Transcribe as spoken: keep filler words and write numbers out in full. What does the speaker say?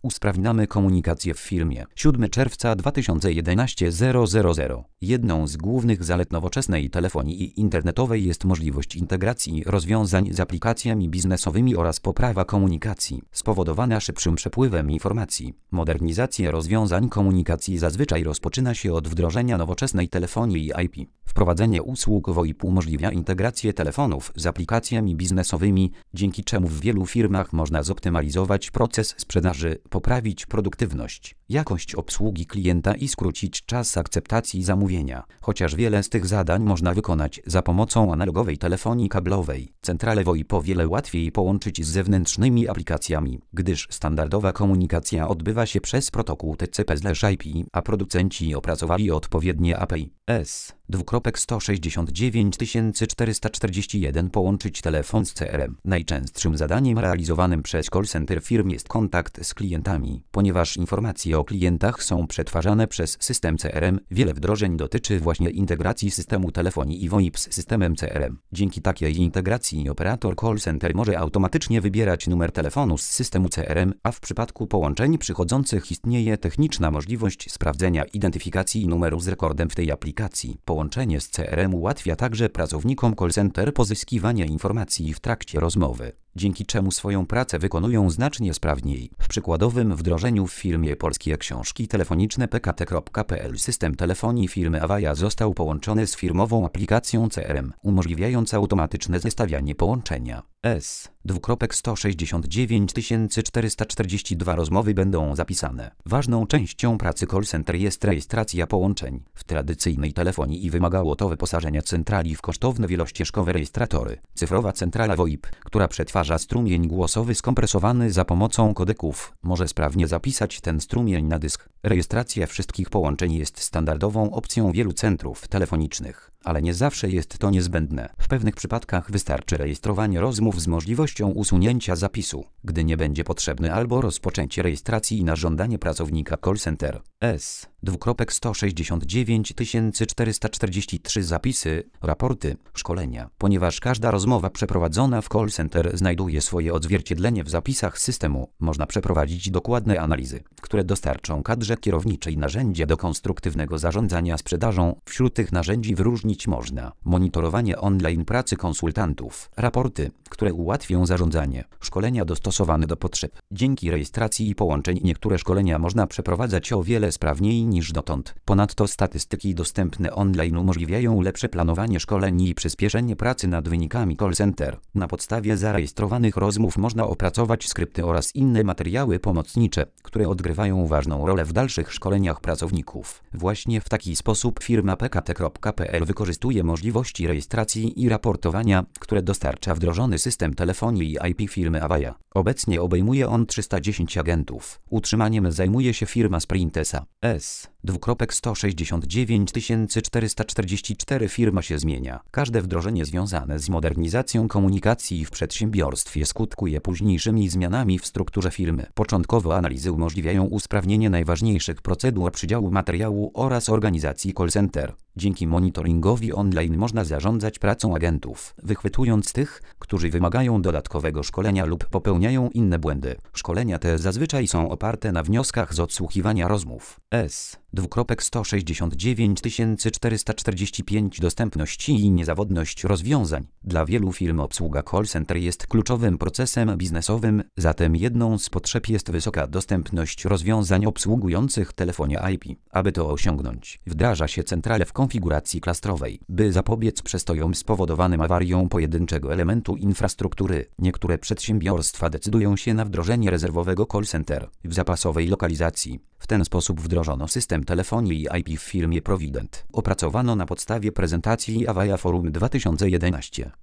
Usprawniamy komunikację w firmie. siódmego czerwca dwa tysiące jedenastego zero zero zero. Jedną z głównych zalet nowoczesnej telefonii internetowej jest możliwość integracji rozwiązań z aplikacjami biznesowymi oraz poprawa komunikacji, spowodowana szybszym przepływem informacji. Modernizacja rozwiązań komunikacji zazwyczaj rozpoczyna się od wdrożenia nowoczesnej telefonii I P. Wprowadzenie usług VoIP umożliwia integrację telefonów z aplikacjami biznesowymi, dzięki czemu w wielu firmach można zoptymalizować proces sprzedaży, poprawić produktywność, jakość obsługi klienta i skrócić czas akceptacji zamówienia. Chociaż wiele z tych zadań można wykonać za pomocą analogowej telefonii kablowej, centralę VoIP o wiele łatwiej połączyć z zewnętrznymi aplikacjami, gdyż standardowa komunikacja odbywa się przez protokół T C P I P, a producenci opracowali odpowiednie A P I. S. sto sześćdziesiąt dziewięć tysięcy czterysta czterdzieści jeden Połączyć telefon z C R M. Najczęstszym zadaniem realizowanym przez call center firm jest kontakt z klientami. Ponieważ informacje o klientach są przetwarzane przez system C R M, wiele wdrożeń dotyczy właśnie integracji systemu telefonii i VoIP z systemem C R M. Dzięki takiej integracji operator call center może automatycznie wybierać numer telefonu z systemu C R M, a w przypadku połączeń przychodzących istnieje techniczna możliwość sprawdzenia identyfikacji numeru z rekordem w tej aplikacji. Połączenie z C R M ułatwia także pracownikom call center pozyskiwanie informacji w trakcie rozmowy, dzięki czemu swoją pracę wykonują znacznie sprawniej. W przykładowym wdrożeniu w firmie Polskie Książki Telefoniczne P K T kropka P L system telefonii firmy Avaya został połączony z firmową aplikacją C R M, umożliwiając automatyczne zestawianie połączenia. S. sto sześćdziesiąt dziewięć tysięcy czterysta czterdzieści dwa Rozmowy będą zapisane. Ważną częścią pracy call center jest rejestracja połączeń. W tradycyjnej telefonii wymagało to wyposażenia centrali w kosztowne wielościeżkowe rejestratory. Cyfrowa centrala VoIP, która przetwarza strumień głosowy skompresowany za pomocą kodeków, może sprawnie zapisać ten strumień na dysk. Rejestracja wszystkich połączeń jest standardową opcją wielu centrów telefonicznych, ale nie zawsze jest to niezbędne. W pewnych przypadkach wystarczy rejestrowanie rozmów z możliwością usunięcia zapisu, gdy nie będzie potrzebny, albo rozpoczęcie rejestracji na żądanie pracownika call center. S. sto sześćdziesiąt dziewięć tysięcy czterysta czterdzieści trzy Zapisy, raporty, szkolenia. Ponieważ każda rozmowa przeprowadzona w call center znajduje swoje odzwierciedlenie w zapisach systemu, można przeprowadzić dokładne analizy, które dostarczą kadrze kierowniczej narzędzia do konstruktywnego zarządzania sprzedażą. Wśród tych narzędzi wyróżnić można monitorowanie online pracy konsultantów, raporty, które ułatwią zarządzanie, szkolenia dostosowane do potrzeb. Dzięki rejestracji połączeń niektóre szkolenia można przeprowadzać o wiele sprawniej niż dotąd. Ponadto statystyki dostępne online umożliwiają lepsze planowanie szkoleń i przyspieszenie pracy nad wynikami call center. Na podstawie zarejestrowanych rozmów można opracować skrypty oraz inne materiały pomocnicze, które odgrywają ważną rolę w dalszych szkoleniach pracowników. Właśnie w taki sposób firma P K T kropka P L wykorzystuje możliwości rejestracji i raportowania, które dostarcza wdrożony system telefonii I P firmy Avaya. Obecnie obejmuje on trzysta dziesięć agentów. Utrzymaniem zajmuje się firma Sprintesa. S. sto sześćdziesiąt dziewięć tysięcy czterysta czterdzieści cztery Firma się zmienia. Każde wdrożenie związane z modernizacją komunikacji w przedsiębiorstwie skutkuje późniejszymi zmianami w strukturze firmy. Początkowo analizy umożliwiają usprawnienie najważniejszych procedur przydziału materiału oraz organizacji call center. Dzięki monitoringowi online można zarządzać pracą agentów, wychwytując tych, którzy wymagają dodatkowego szkolenia lub popełniają inne błędy. Szkolenia te zazwyczaj są oparte na wnioskach z odsłuchiwania rozmów. S. sto sześćdziesiąt dziewięć tysięcy czterysta czterdzieści pięć Dostępność i niezawodność rozwiązań. Dla wielu firm obsługa call center jest kluczowym procesem biznesowym, zatem jedną z potrzeb jest wysoka dostępność rozwiązań obsługujących telefonie I P. Aby to osiągnąć, wdraża się centralę w konfiguracji klastrowej, by zapobiec przestojom spowodowanym awarią pojedynczego elementu infrastruktury. Niektóre przedsiębiorstwa decydują się na wdrożenie rezerwowego call center w zapasowej lokalizacji. W ten sposób wdrożono system telefonii I P w firmie Provident. Opracowano na podstawie prezentacji Avaya Forum dwa tysiące jedenaście.